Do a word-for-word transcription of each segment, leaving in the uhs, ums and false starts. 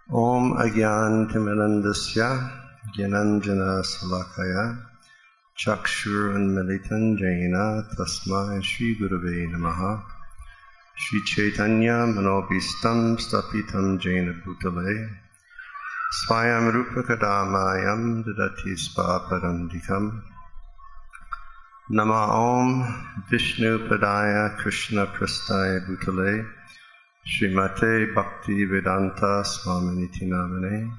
Om Agyantimirandasya Gyananjana Salakaya Chakshur Unmilitan Jaina Tasmai Shri Gurave Namaha Shri Chaitanya Manobhistam Stapitam Jaina Bhutale Swayam Rupa Kadamayam Dadati Spaparandikam Nama Om Vishnu Padaya Krishna Prastaya Bhutale Srimate Bhakti Vedanta Swaminiti Namane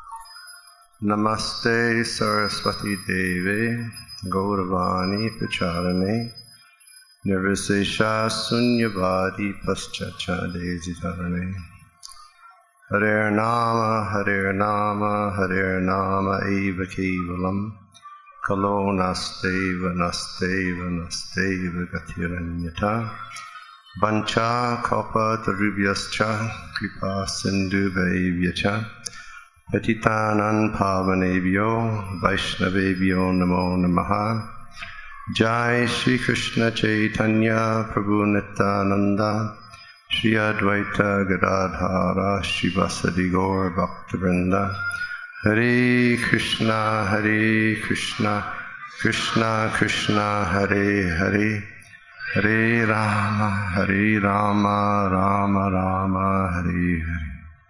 Namaste Saraswati Deve Gauravani Pacharane Nirvisesha Sunyavadi Paschachade Zitarane Hare Nama Hare Nama Hare Nama Eva Kevalam Kalo Nasteva Nasteva Nasteva Gatiranyata Vancha Kalpa Tarubhyascha Kripa Sindhu Vaivyacha Patitanan Pavanebhyo Vaishnavebhyo Namo Namaha Jai Shri Krishna Chaitanya Prabhu Nityananda Shri Advaita Gadadhara Shri Vasadi Gaur Bhaktivinoda Hare Krishna Hare Krishna Krishna Krishna Hare Hare Hare Rama, Hare Rama, Rama Rama, Hare Hare.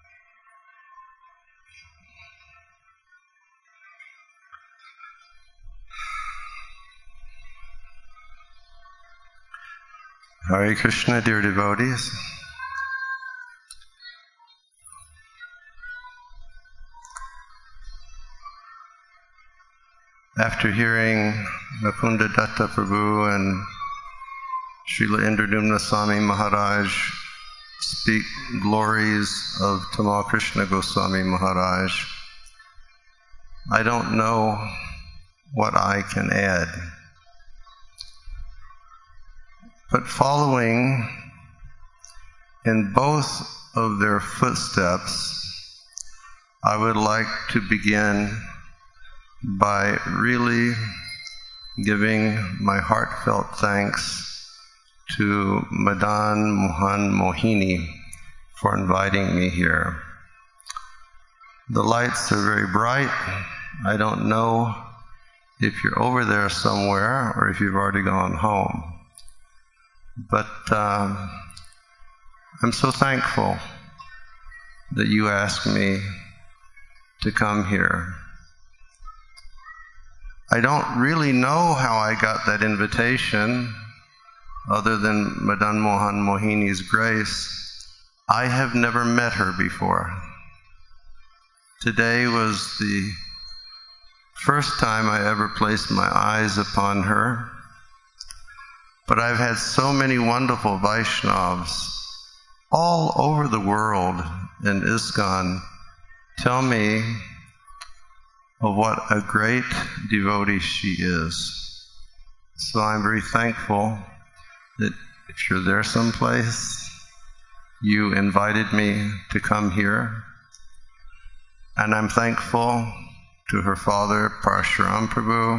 Hare Krishna, dear devotees. After hearing Mukunda Datta Prabhu and Srila Indradumna Swami Maharaj speak glories of Tamal Krishna Goswami Maharaj, I don't know what I can add. But following in both of their footsteps, I would like to begin by really giving my heartfelt thanks to Madan Mohan Mohini for inviting me here. The lights are very bright. I don't know if you're over there somewhere or if you've already gone home. But um, I'm so thankful that you asked me to come here. I don't really know how I got that invitation, other than Madan Mohan Mohini's grace. I have never met her before. Today was the first time I ever placed my eyes upon her. But I've had so many wonderful Vaishnavas all over the world in ISKCON tell me of what a great devotee she is. So I'm very thankful that if you're there someplace, you invited me to come here. And I'm thankful to her father, Parshuram Prabhu.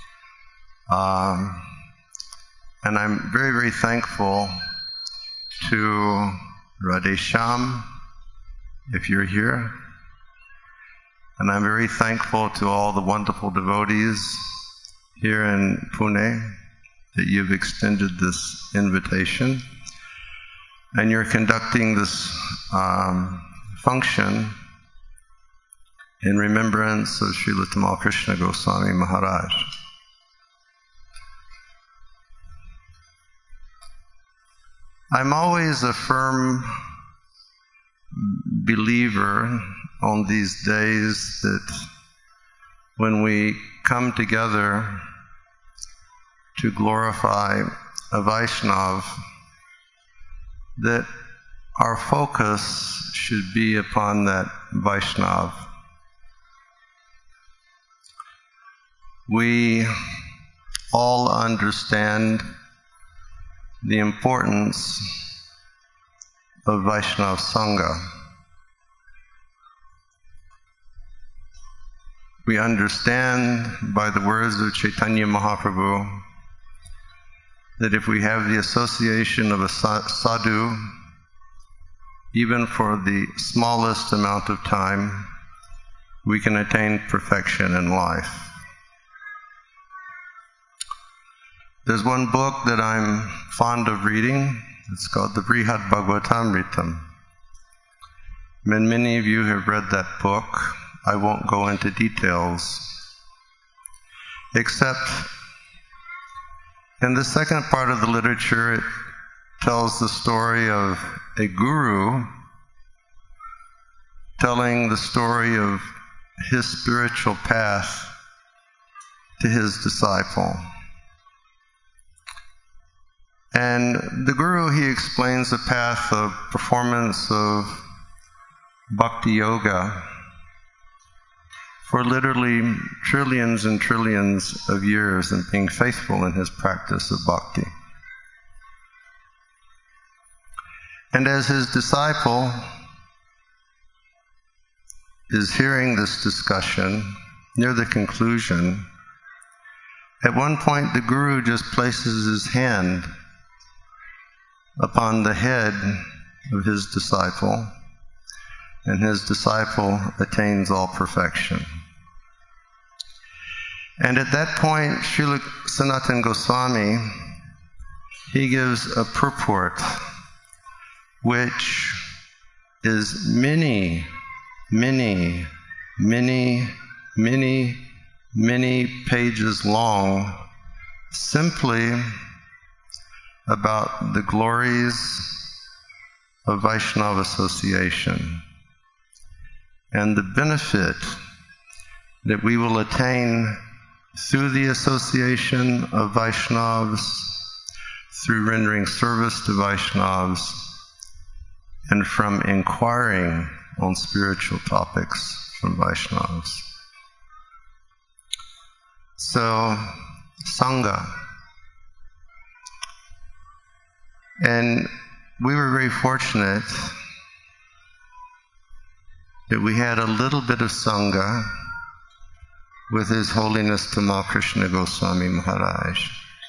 Um, and I'm very, very thankful to Radhesham, if you're here. And I'm very thankful to all the wonderful devotees here in Pune that you've extended this invitation, and you're conducting this um, function in remembrance of Srila Tamal Krishna Goswami Maharaj. I'm always a firm believer on these days that when we come together to glorify a Vaishnav, that our focus should be upon that Vaishnav. We all understand the importance of Vaishnav Sangha. We understand by the words of Chaitanya Mahaprabhu that if we have the association of a sadhu, even for the smallest amount of time, we can attain perfection in life. There's one book that I'm fond of reading. It's called the Brihad Bhagavatamritam. And many of you have read that book. I won't go into details, except in the second part of the literature, it tells the story of a guru telling the story of his spiritual path to his disciple. And the guru, he explains the path of performance of bhakti yoga for literally trillions and trillions of years and being faithful in his practice of bhakti. And as his disciple is hearing this discussion, near the conclusion, at one point the guru just places his hand upon the head of his disciple, and his disciple attains all perfection. And at that point, Srila Sanatana Goswami, he gives a purport which is many, many, many, many, many pages long, simply about the glories of Vaishnava association and the benefit that we will attain through the association of Vaishnavas, through rendering service to Vaishnavas, and from inquiring on spiritual topics from Vaishnavas. So, Sangha. And we were very fortunate that we had a little bit of Sangha with His Holiness Tamal Krishna Goswami Maharaj.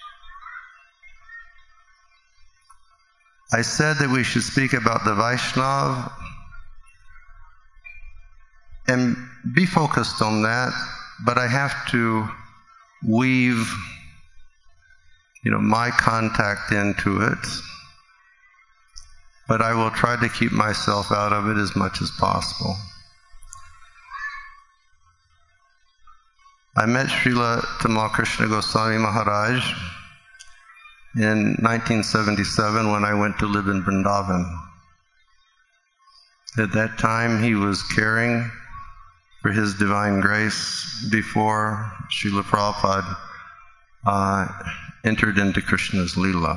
I said that we should speak about the Vaishnava and be focused on that, but I have to weave, you know, my contact into it. But I will try to keep myself out of it as much as possible. I met Srila Tamal Krishna Goswami Maharaj in nineteen seventy-seven when I went to live in Vrindavan. At that time, he was caring for His Divine Grace before Srila Prabhupada uh, entered into Krishna's Leela.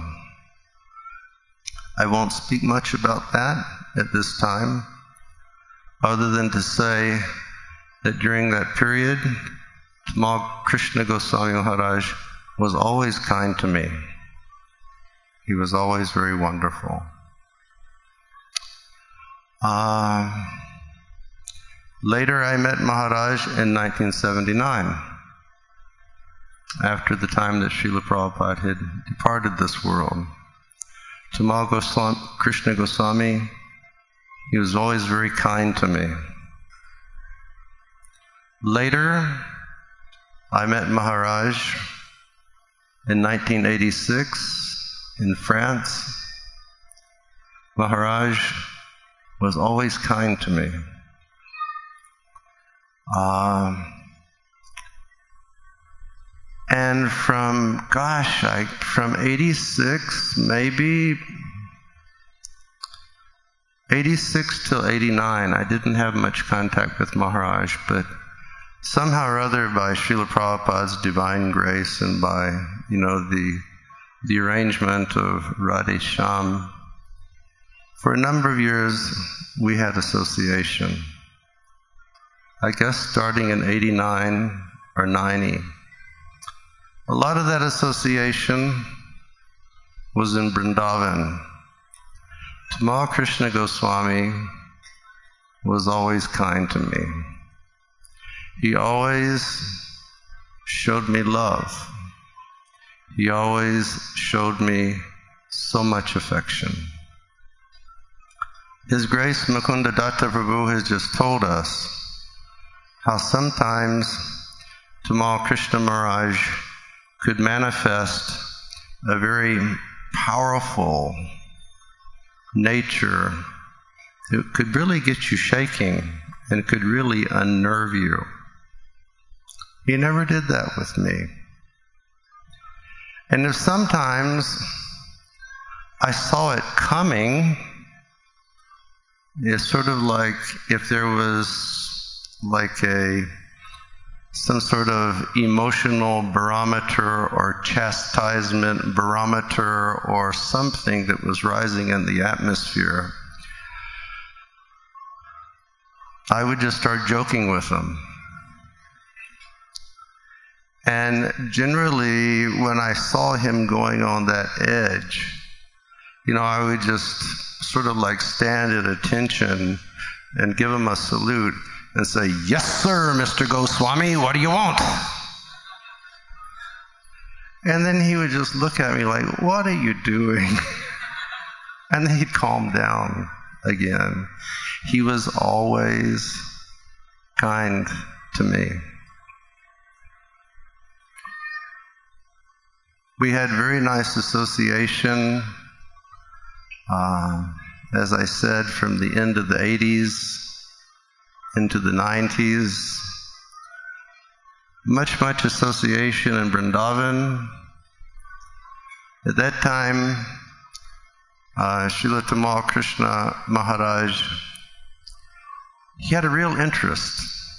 I won't speak much about that at this time, other than to say that during that period, Tamal Krishna Goswami Maharaj was always kind to me. He was always very wonderful. Uh, later I met Maharaj in nineteen seventy-nine, after the time that Srila Prabhupada had departed this world. Tamal Goswami, Krishna Goswami, he was always very kind to me. Later, I met Maharaj in nineteen eighty-six in France. Maharaj was always kind to me. Um, and from, gosh, I, from eighty-six, maybe, eighty-six till eighty-nine, I didn't have much contact with Maharaj, but somehow or other, by Srila Prabhupada's divine grace and by, you know, the the arrangement of Radhe Shyam, for a number of years we had association. I guess starting in eighty-nine or ninety. A lot of that association was in Vrindavan. Tamal Krishna Goswami was always kind to me. He always showed me love. He always showed me so much affection. His Grace Mukunda Datta Prabhu has just told us how sometimes Tamal Krishna Maharaj could manifest a very powerful nature that could really get you shaking and could really unnerve you. He never did that with me. And if sometimes I saw it coming, it's sort of like if there was like a some sort of emotional barometer or chastisement barometer or something that was rising in the atmosphere, I would just start joking with them. And generally, when I saw him going on that edge, you know, I would just sort of like stand at attention and give him a salute and say, "Yes, sir, Mister Goswami, what do you want?" And then he would just look at me like, "What are you doing?" And then he'd calm down again. He was always kind to me. We had very nice association, uh, as I said, from the end of the eighties into the nineties. Much, much association in Vrindavan. At that time, uh, Srila Tamal Krishna Maharaj, he had a real interest.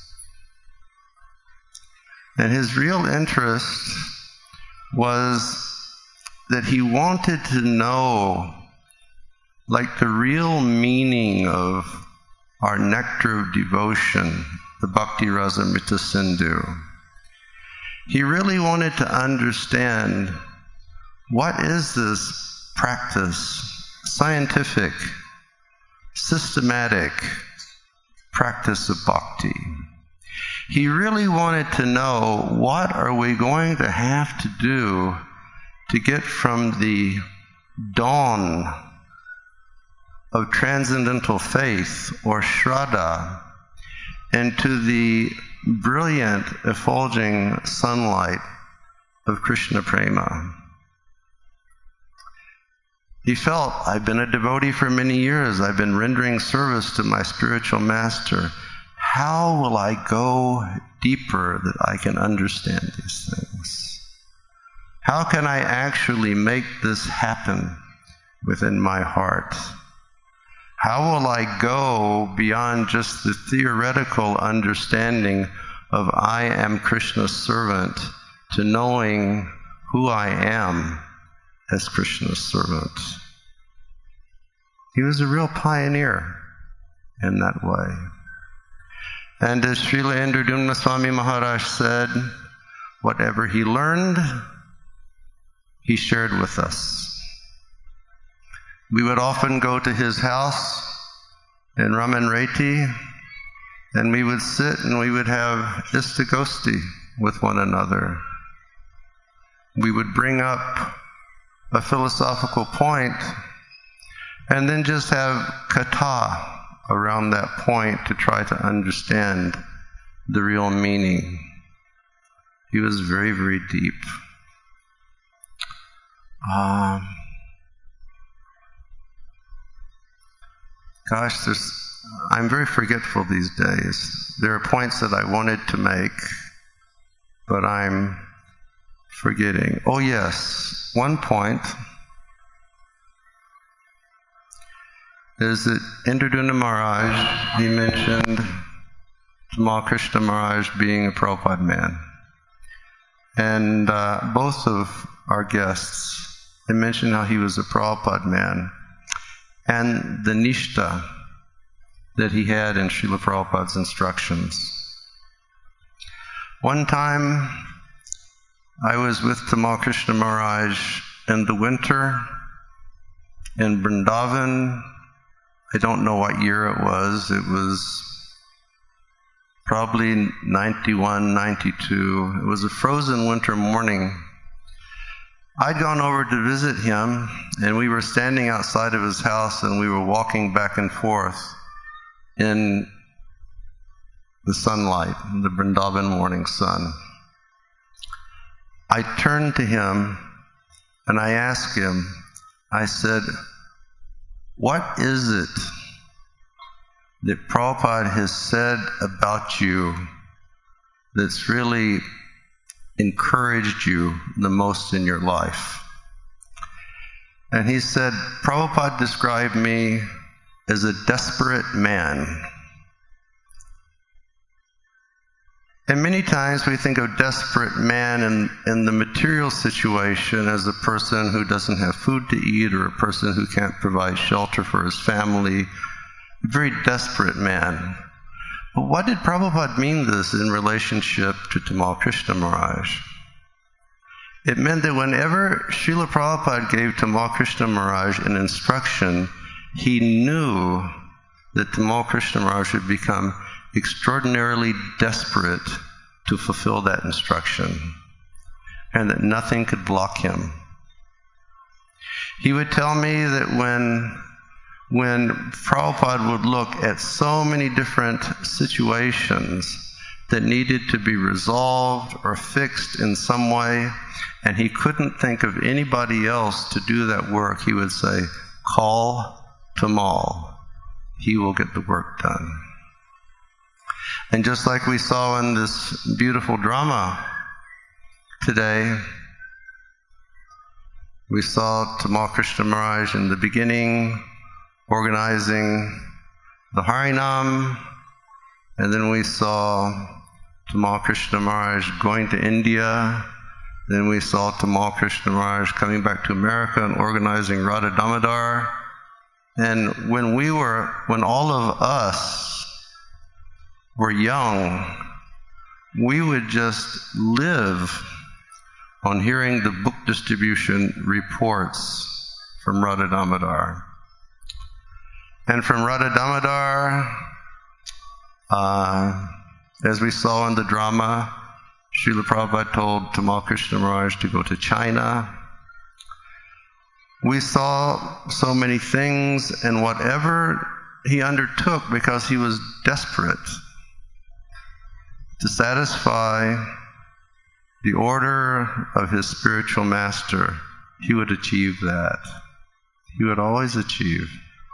And his real interest was that he wanted to know, like, the real meaning of our nectar of devotion, the Bhakti Rasamrita Sindhu. He really wanted to understand, what is this practice, scientific, systematic practice of bhakti? He really wanted to know, what are we going to have to do to get from the dawn of transcendental faith, or Shraddha, into the brilliant, effulging sunlight of Krishna Prema. He felt, I've been a devotee for many years, I've been rendering service to my spiritual master. How will I go deeper that I can understand these things? How can I actually make this happen within my heart? How will I go beyond just the theoretical understanding of I am Krishna's servant to knowing who I am as Krishna's servant? He was a real pioneer in that way. And as Srila Indradumna Swami Maharaj said, whatever he learned, he shared with us. We would often go to his house in Ramanreti, and we would sit and we would have istagosti with one another. We would bring up a philosophical point and then just have katha around that point to try to understand the real meaning. He was very, very deep. Um, gosh, there's, I'm very forgetful these days. There are points that I wanted to make, but I'm forgetting. Oh yes, one point is that Indradumna Maharaj, he mentioned Tamal Krishna Maharaj being a Prabhupada man. And uh, both of our guests, they mentioned how he was a Prabhupada man, and the nishta that he had in Srila Prabhupada's instructions. One time, I was with Tamal Krishna Maharaj in the winter in Vrindavan. I don't know what year it was. It was probably ninety-one, ninety-two. It was a frozen winter morning. I'd gone over to visit him, and we were standing outside of his house, and we were walking back and forth in the sunlight, the Vrindavan morning sun. I turned to him, and I asked him, I said, what is it that Prabhupada has said about you that's really encouraged you the most in your life? And he said, Prabhupada described me as a desperate man. And many times we think of desperate man in, in the material situation as a person who doesn't have food to eat, or a person who can't provide shelter for his family. A very desperate man. But what did Prabhupada mean this in relationship to Tamal Krishna Maharaj? It meant that whenever Srila Prabhupada gave Tamal Krishna Maharaj an instruction, he knew that Tamal Krishna Maharaj would become extraordinarily desperate to fulfill that instruction, and that nothing could block him. He would tell me that when when Prabhupada would look at so many different situations that needed to be resolved or fixed in some way, and he couldn't think of anybody else to do that work, he would say, call Tamal. He will get the work done. And just like we saw in this beautiful drama today, we saw Tamal Krishna Maharaj in the beginning organizing the Harinam, and then we saw Tamal Krishna Maharaj going to India, then we saw Tamal Krishna Maharaj coming back to America and organizing Radha Damodar. And when we were, when all of us were young, we would just live on hearing the book distribution reports from Radha Damodar. And from Radha Damodar, uh, as we saw in the drama, Srila Prabhupada told Tamal Krishna Maharaj to go to China. We saw so many things, and whatever he undertook, because he was desperate to satisfy the order of his spiritual master, he would achieve that. He would always achieve.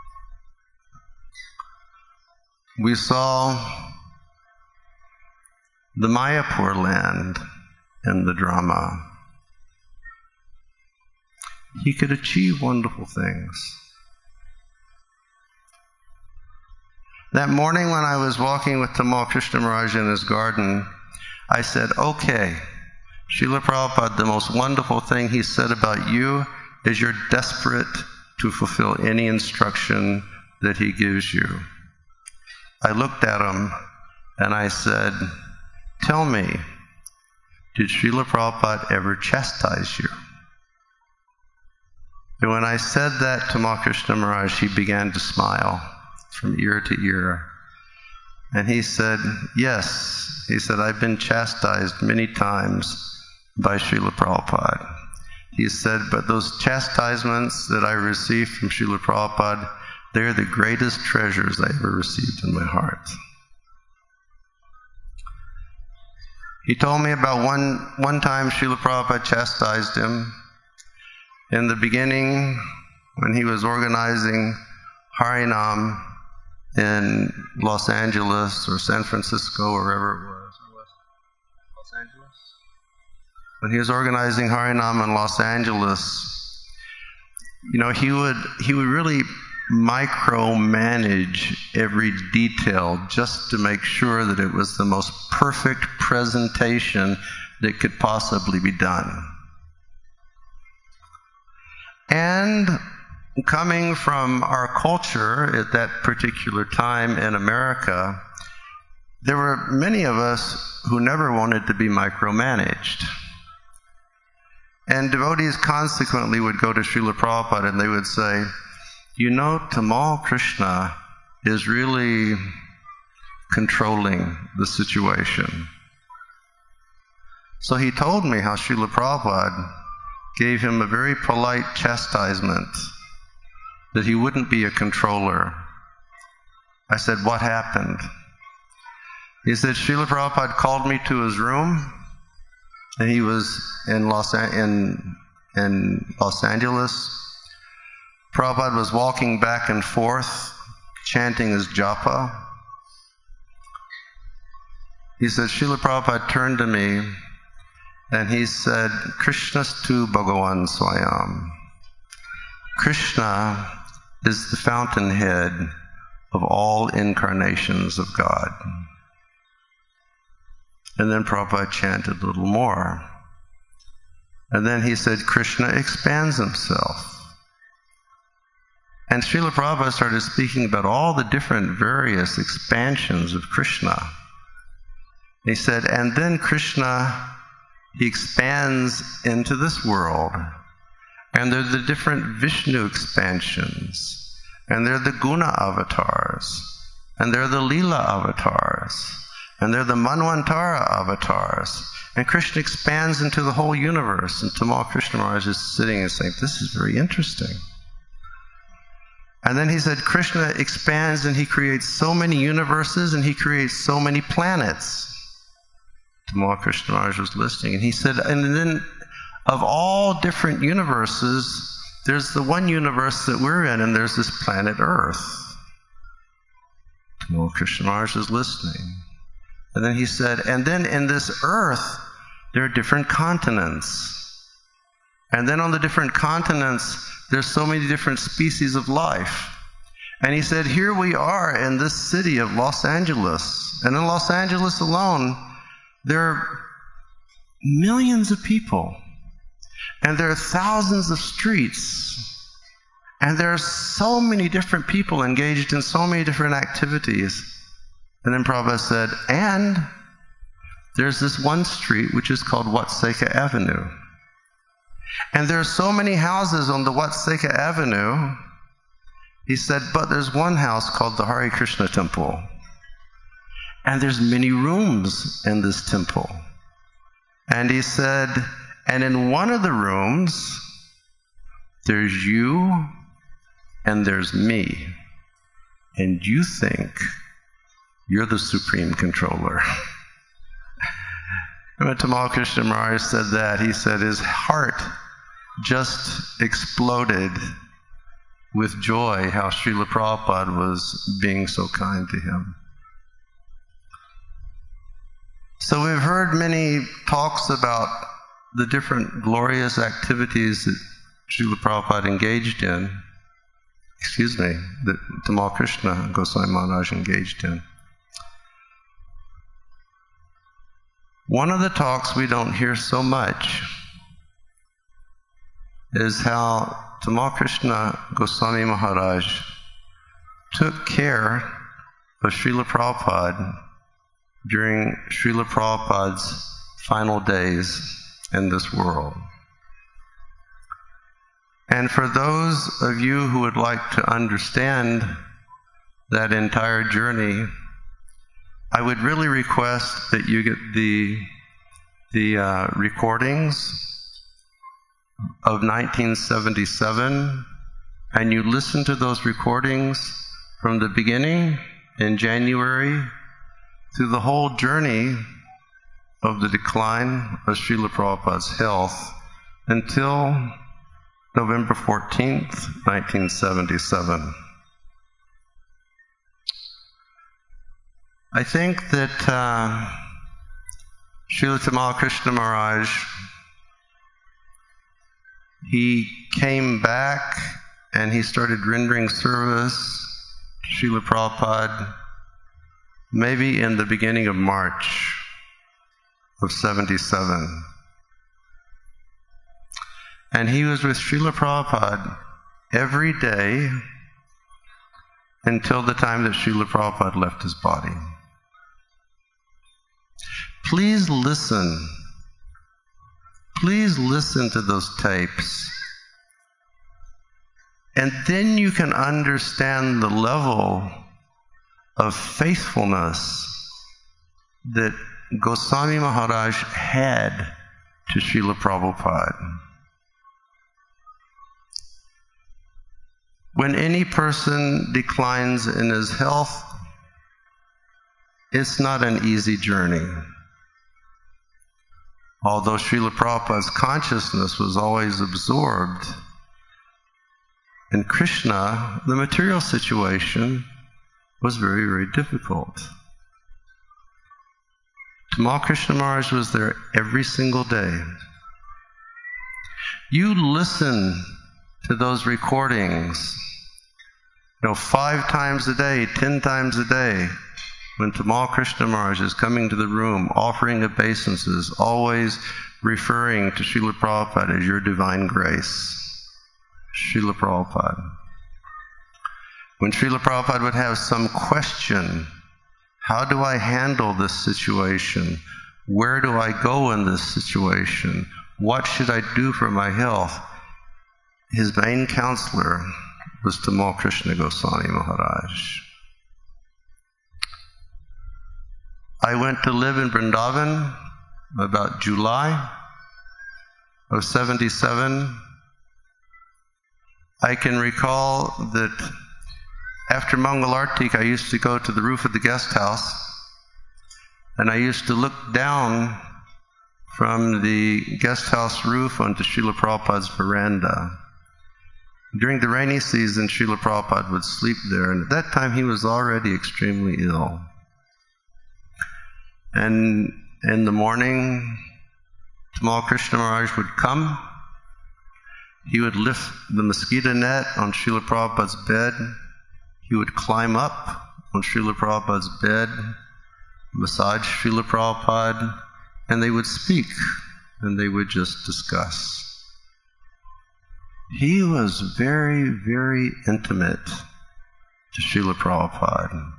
We saw the Mayapur land in the drama. He could achieve wonderful things. That morning when I was walking with Tamal Krishna Maharaj in his garden, I said, okay, Srila Prabhupada, the most wonderful thing he said about you is you're desperate to fulfill any instruction that he gives you. I looked at him and I said, tell me, did Srila Prabhupada ever chastise you? And when I said that to Tamal Krishna Maharaj, he began to smile from ear to ear. And he said, yes. He said, I've been chastised many times by Srila Prabhupada. He said, but those chastisements that I received from Srila Prabhupada, they're the greatest treasures I ever received in my heart. He told me about one, one time Srila Prabhupada chastised him. In the beginning, when he was organizing Harinam in Los Angeles or San Francisco or wherever it was. Los Angeles? When he was organizing Harinam in Los Angeles, you know, he would he would really micromanage every detail just to make sure that it was the most perfect presentation that could possibly be done. And coming from our culture at that particular time in America, there were many of us who never wanted to be micromanaged. And devotees consequently would go to Srila Prabhupada and they would say, you know, Tamal Krishna is really controlling the situation. So he told me how Srila Prabhupada gave him a very polite chastisement that he wouldn't be a controller. I said, "What happened?" He said, "Srila Prabhupada called me to his room, and he was in Los, in, in Los Angeles. Prabhupada was walking back and forth, chanting his japa. He said, Srila Prabhupada turned to me, and he said, Krishnastu Bhagavan Swayam. Krishna is the fountainhead of all incarnations of God." And then Prabhupada chanted a little more. And then he said, Krishna expands himself. And Srila Prabhupada started speaking about all the different various expansions of Krishna. He said, and then Krishna, he expands into this world. And there are the different Vishnu expansions. And there are the Guna avatars. And there are the Leela avatars. And there are the Manvantara avatars. And Krishna expands into the whole universe. And Tamal Krishna Maharaj is sitting and saying, this is very interesting. And then he said, Krishna expands and he creates so many universes and he creates so many planets. Tamal Krishna Maharaj was listening. And he said, and then of all different universes, there's the one universe that we're in, and there's this planet Earth. Tamal Krishna Maharaj was listening. And then he said, and then in this Earth, there are different continents. And then on the different continents, there's so many different species of life. And he said, here we are in this city of Los Angeles. And in Los Angeles alone, there are millions of people. And there are thousands of streets. And there are so many different people engaged in so many different activities. And then Prabhupada said, and there's this one street which is called Watseka Avenue. And there are so many houses on the Watseka Avenue. He said, but there's one house called the Hare Krishna Temple. And there's many rooms in this temple. And he said, and in one of the rooms, there's you and there's me. And you think you're the supreme controller. And when Tamal Krishna Maharaj said that, he said his heart just exploded with joy how Srila Prabhupada was being so kind to him. So we've heard many talks about the different glorious activities that Srila Prabhupada engaged in, excuse me, that Tamal Krishna Goswami Maharaj engaged in. One of the talks we don't hear so much is how Tamal Krishna Goswami Maharaj took care of Srila Prabhupada during Srila Prabhupada's final days in this world. And for those of you who would like to understand that entire journey, I would really request that you get the, the uh, recordings of nineteen seventy-seven, and you listen to those recordings from the beginning in January through the whole journey of the decline of Srila Prabhupada's health until November fourteenth, nineteen seventy-seven. I think that uh, Srila Tamal Krishna Maharaj, he came back and he started rendering service to Srila Prabhupada maybe in the beginning of March of seventy-seven. And he was with Srila Prabhupada every day until the time that Srila Prabhupada left his body. Please listen. Please listen to those tapes. And then you can understand the level of faithfulness that Goswami Maharaj had to Srila Prabhupada. When any person declines in his health, it's not an easy journey. Although Srila Prabhupada's consciousness was always absorbed in Krishna, the material situation was very, very difficult. Tamal Krishna Maharaj was there every single day. You listen to those recordings, you know, five times a day, ten times a day, when Tamal Krishna Maharaj is coming to the room, offering obeisances, always referring to Srila Prabhupada as your divine grace. Srila Prabhupada. When Srila Prabhupada would have some question, how do I handle this situation? Where do I go in this situation? What should I do for my health? His main counselor was Tamal Krishna Goswami Maharaj. I went to live in Vrindavan about July of seventy-seven. I can recall that after Mangalartik, I used to go to the roof of the guest house, and I used to look down from the guest house roof onto Srila Prabhupada's veranda. During the rainy season, Srila Prabhupada would sleep there, and at that time he was already extremely ill. And in the morning, Tamal Krishna Maharaj would come. He would lift the mosquito net on Srila Prabhupada's bed. He would climb up on Srila Prabhupada's bed, massage Srila Prabhupada, and they would speak, and they would just discuss. He was very, very intimate to Srila Prabhupada.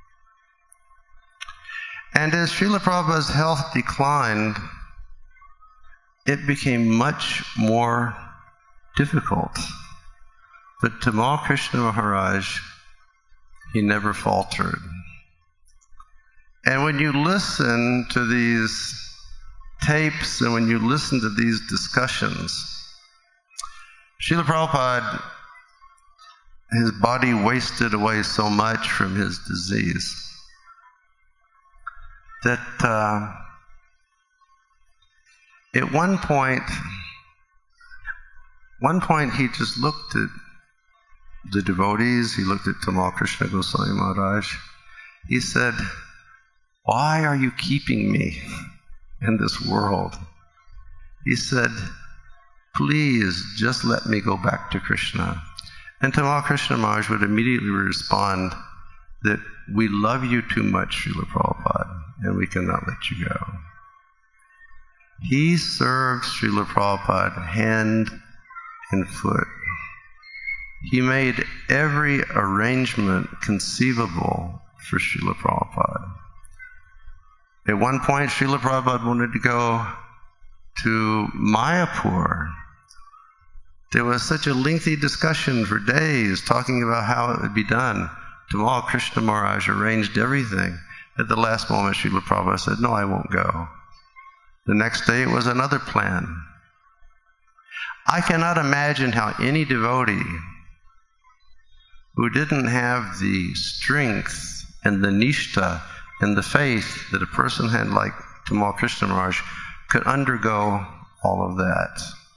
And as Srila Prabhupada's health declined, it became much more difficult. But Tamal Krishna Maharaj, he never faltered. And when you listen to these tapes and when you listen to these discussions, Srila Prabhupada, his body wasted away so much from his disease that uh, at one point, one point he just looked at the devotees, he looked at Tamal Krishna Goswami Maharaj. He said, "Why are you keeping me in this world?" He said, "Please, just let me go back to Krishna." And Tamal Krishna Maharaj would immediately respond that we love you too much, Srila Prabhupada, and we cannot let you go. He served Srila Prabhupada hand and foot. He made every arrangement conceivable for Srila Prabhupada. At one point, Srila Prabhupada wanted to go to Mayapur. There was such a lengthy discussion for days talking about how it would be done. Tamal Krishna Maharaj arranged everything. At the last moment, Srila Prabhupada said, "No, I won't go." The next day, it was another plan. I cannot imagine how any devotee who didn't have the strength and the nishta and the faith that a person had like Tamal Krishna Maharaj could undergo all of that.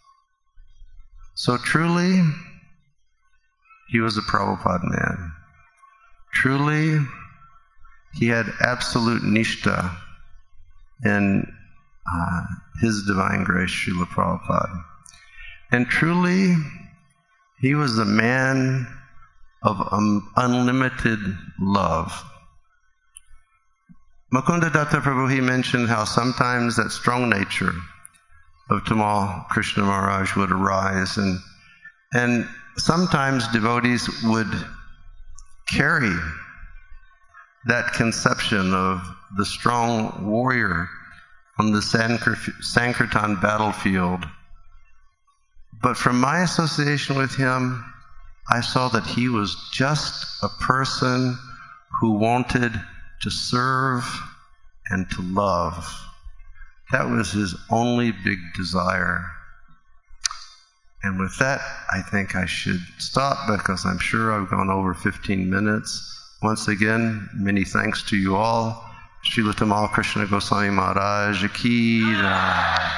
So truly, he was a Prabhupada man. Truly, he had absolute nishta in uh, his divine grace, Srila Prabhupada. And truly, he was a man of um, unlimited love. Mukunda Datta Prabhu, he mentioned how sometimes that strong nature of Tamal Krishna Maharaj would arise, and, and sometimes devotees would carry that conception of the strong warrior on the Sankirtan battlefield. But from my association with him, I saw that he was just a person who wanted to serve and to love. That was his only big desire. And with that, I think I should stop because I'm sure I've gone over fifteen minutes. Once again, many thanks to you all. Srila Tamal Krishna Goswami Maharaj Ki Jai.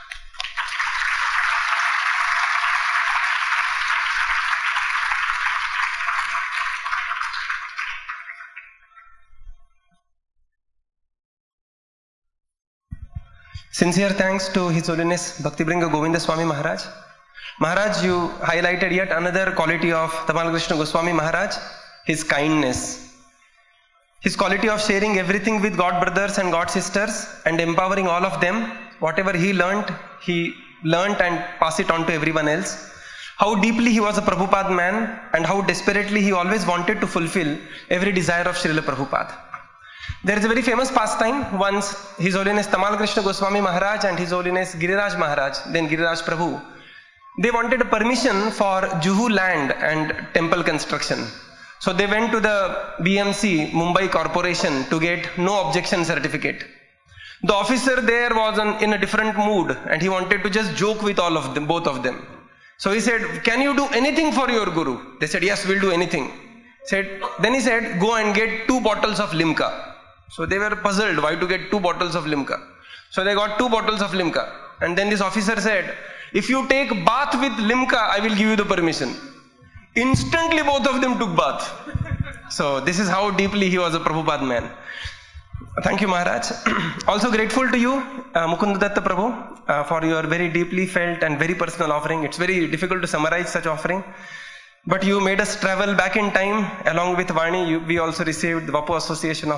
Sincere thanks to His Holiness Bhaktibringa Govinda Swami Maharaj. Maharaj, you highlighted yet another quality of Tamal Krishna Goswami Maharaj, his kindness. His quality of sharing everything with God brothers and God sisters and empowering all of them. Whatever he learnt, he learnt and pass it on to everyone else. How deeply he was a Prabhupada man and how desperately he always wanted to fulfill every desire of Srila Prabhupada. There is a very famous pastime. Once His Holiness Tamal Krishna Goswami Maharaj and His Holiness Giriraj Maharaj, then Giriraj Prabhu, they wanted a permission for Juhu land and temple construction. So they went to the B M C, Mumbai Corporation, to get no objection certificate. The officer there was on, in a different mood and he wanted to just joke with all of them, both of them. So he said, "Can you do anything for your Guru?" They said, "Yes, we'll do anything." Said, then he said, "Go and get two bottles of Limca." So they were puzzled why to get two bottles of Limca. So they got two bottles of Limca. And then this officer said, "If you take bath with Limca, I will give you the permission." Instantly both of them took bath. So this is how deeply he was a Prabhupada man. Thank you, Maharaj. Also grateful to you, uh, Mukundatta Prabhu, uh, for your very deeply felt and very personal offering. It's very difficult to summarize such offering. But you made us travel back in time. Along with Vani, you, we also received the Vapu Association of